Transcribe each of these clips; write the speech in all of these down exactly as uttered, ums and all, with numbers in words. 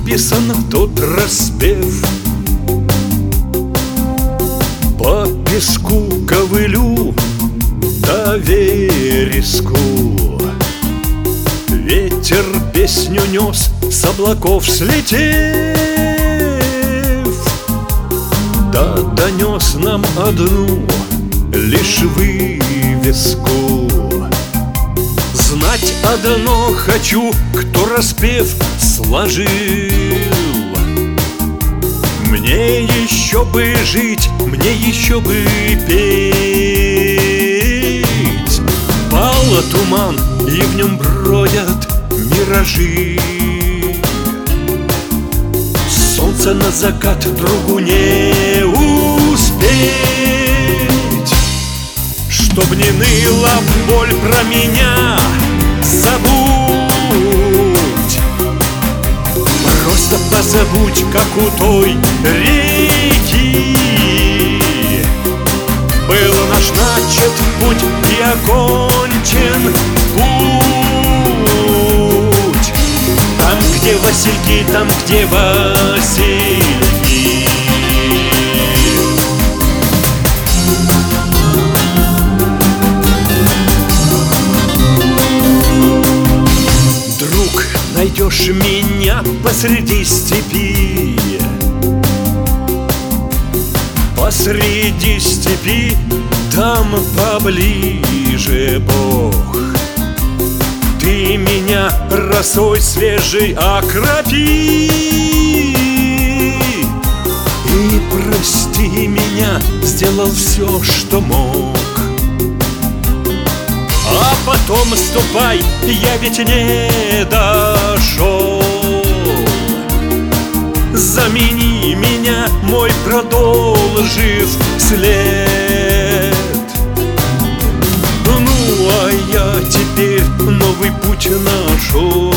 записан тот распев. По песку ковылю до вереску, ветер песню нес с облаков слетев, да донес нам одну лишь вывеску. Знать одно хочу, кто распев сложил. Мне еще бы жить, мне еще бы петь. Пал туман, и в нем бродят миражи. Солнце на закат другу не успеть. Чтоб не ныла боль про меня, забудь. Просто позабудь, как у той реки. Был наш начат путь и окончен путь. Там, где васильки, там, где васильки. Друг, найдешь меня посреди степи, посреди степи, там поближе Бог. Ты меня росой свежей окропи и прости меня, сделал все, что мог. А потом ступай, я ведь не дошел. Замени меня, мой продолжив след. Ну, а я теперь новый путь нашел.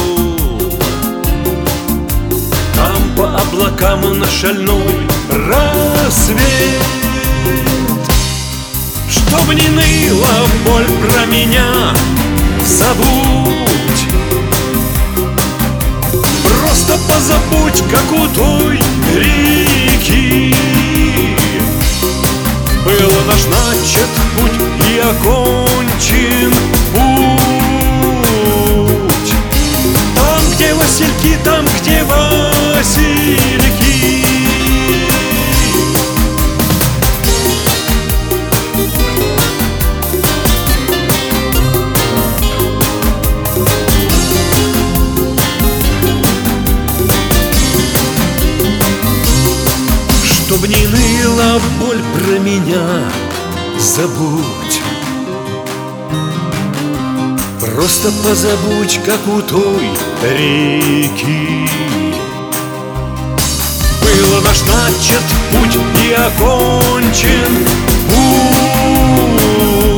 Там по облакам на шальной рассвет. Чтоб не ныла боль про меня, забудь. Просто позабудь, как у той реки. Был наш начат путь и окончен путь. Там, где васильки, там, где васильки. Чтоб не ныла боль про меня, забудь. Просто позабудь, как у той реки. Был наш начат путь и окончен путь.